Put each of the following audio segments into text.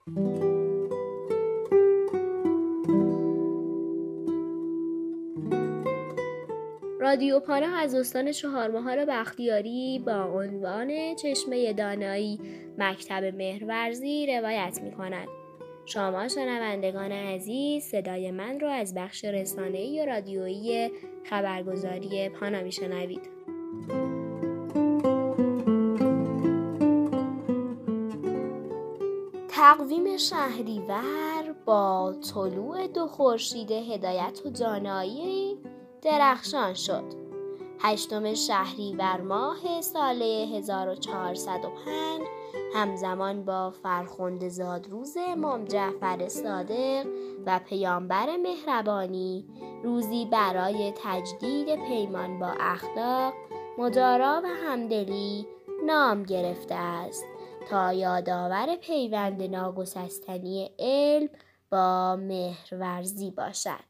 رادیو پانا از استان چهارمحال بختیاری با عنوان چشمه دانایی مکتب مهرورزی روایت می کند. شما شنوندگان عزیز صدای من را از بخش رسانه‌ای و رادیویی خبرگزاری پانا می شنوید. تقویم شهریور با طلوع 2 خورشید هدایت و دانایی درخشان شد. 8 شهریور ماه سال 1405 همزمان با فرخنده زادروز امام جعفر صادق و پیامبر مهربانی، روزی برای تجدید پیمان با اخلاق، مدارا و همدلی نام گرفته است تا یادآور پیوند ناگسستنی علم با مهرورزی باشد.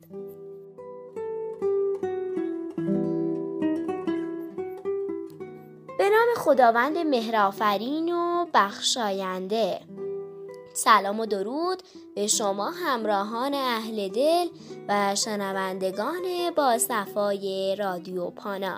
به نام خداوند مهرآفرین و بخشاینده. سلام و درود به شما همراهان اهل دل و شنوندگان با صفای رادیو پانا.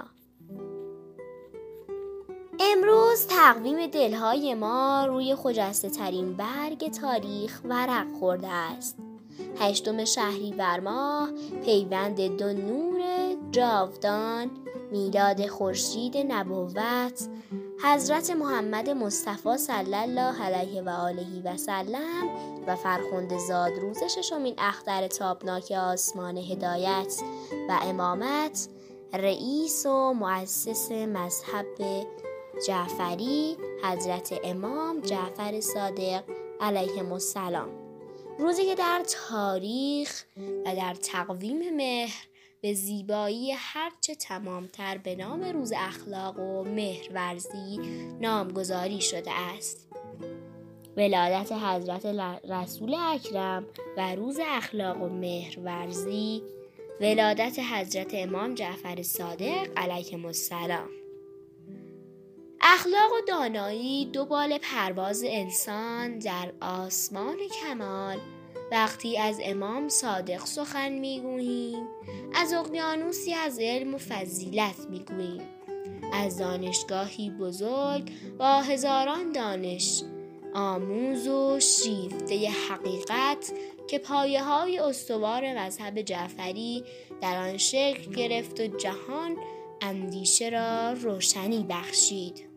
امروز تقویم دلهای ما روی خجسته ترین برگ تاریخ ورق خورده است. 8 شهریور ماه پیوند 2 نور جاودان، میلاد خورشید نبوت حضرت محمد مصطفی صلی الله علیه و آله و سلم و فرخنده زادروز 6 اختر تابناک آسمان هدایت و امامت، رئیس و مؤسس مذهب جعفری حضرت امام جعفر صادق علیهم السلام، روزی که در تاریخ و در تقویم مهر به زیبایی هرچه تمامتر به نام روز اخلاق و مهرورزی نامگذاری شده است. ولادت حضرت رسول اکرم و روز اخلاق و مهرورزی، ولادت حضرت امام جعفر صادق علیهم السلام. اخلاق و دانایی 2 بال پرواز انسان در آسمان کمال. وقتی از امام صادق سخن میگوییم، از اقیانوسی از علم و فضیلت میگوییم، از دانشگاهی بزرگ با هزاران دانش آموز و شیفته حقیقت که پایه‌های استوار مذهب جعفری در آن شکل گرفت و جهان اندیشه را روشنی بخشید.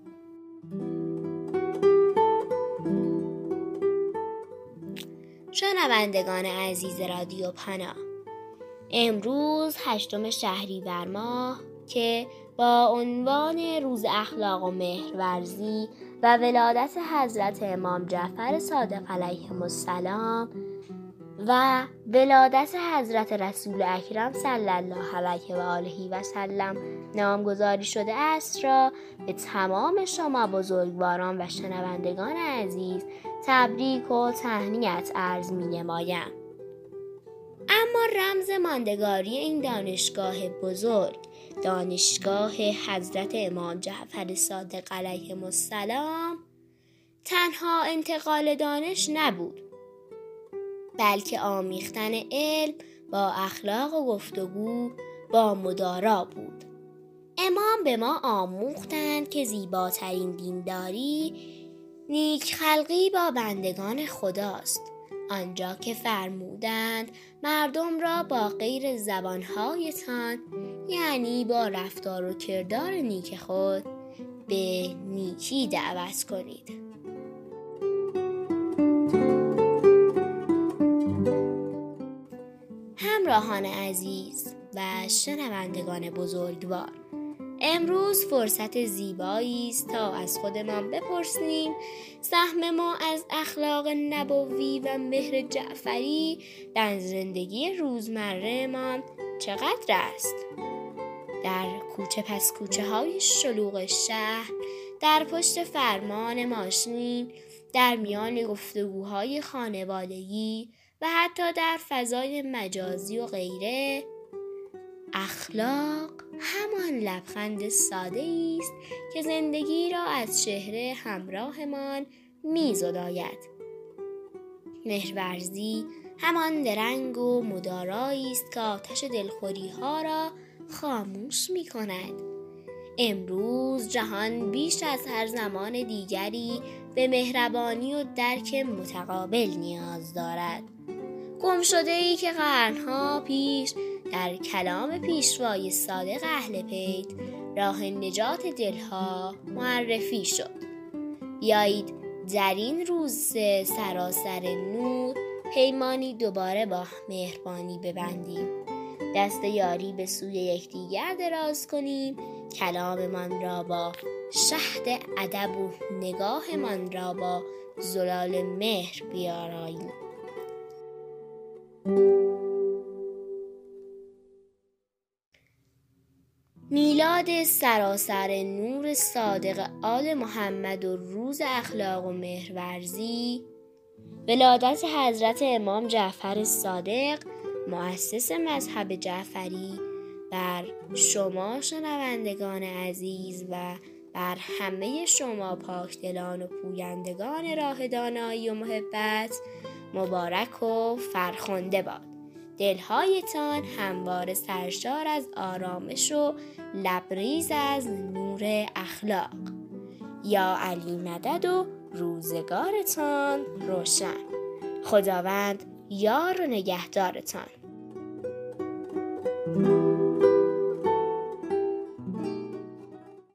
شنوندگان عزیز رادیو پانا، امروز 8 شهریور ماه که با عنوان روز اخلاق و مهرورزی و ولادت حضرت امام جعفر صادق علیهم السلام و ولادت حضرت رسول اکرم صلی الله علیه و آله و سلم نامگذاری شده است را به تمام شما بزرگواران و شنوندگان عزیز تبریک و تهنیت عرض می‌نمایم. اما رمز ماندگاری این دانشگاه بزرگ، دانشگاه حضرت امام جعفر صادق علیهم السلام، تنها انتقال دانش نبود، بلکه آمیختن علم با اخلاق و گفتگو با مدارا بود. امام به ما آموختند که زیباترین دینداری نیک خلقی با بندگان خداست، آنجا که فرمودند مردم را با غیر زبانهایتان، یعنی با رفتار و کردار نیک خود، به نیکی دعوت کنید. همراهان عزیز و شنوندگان بزرگوار، امروز فرصت زیبایی است تا از خودمان بپرسیم سهم ما از اخلاق نبوی و مهر جعفری در زندگی روزمره ما چقدر است؟ در کوچه پس کوچه های شلوغ شهر، در پشت فرمان ماشین، در میان گفتگوهای خانوادگی و حتی در فضای مجازی و غیره، اخلاق همان لبخند ساده است که زندگی را از چهره همراهمان می‌زداید. مهرورزی همان درنگ و مدارایی است که آتش دلخوری ها را خاموش می کند. امروز جهان بیش از هر زمان دیگری به مهربانی و درک متقابل نیاز دارد. گمشده‌ای که قرنها پیش در کلام پیشوای صادق اهل بیت راه نجات دلها معرفی شد. بیایید در این روز سراسر نور پیمانی دوباره با مهربانی ببندیم، دست یاری به سوی یکدیگر دراز کنیم، کلاممان را با شهد ادب و نگاهمان را با زلال مهر بیاراییم. میلاد سراسر نور صادق آل محمد و روز اخلاق و مهرورزی، ولادت حضرت امام جعفر صادق مؤسس مذهب جعفری بر شما شنوندگان عزیز و بر همه شما پاکدلان و پویندگان راه دانایی و محبت مبارک و فرخنده باد. دلهایتان همواره سرشار از آرامش و لبریز از نور اخلاق. یا علی مدد و روزگارتان روشن. خداوند یار و نگهدارتان.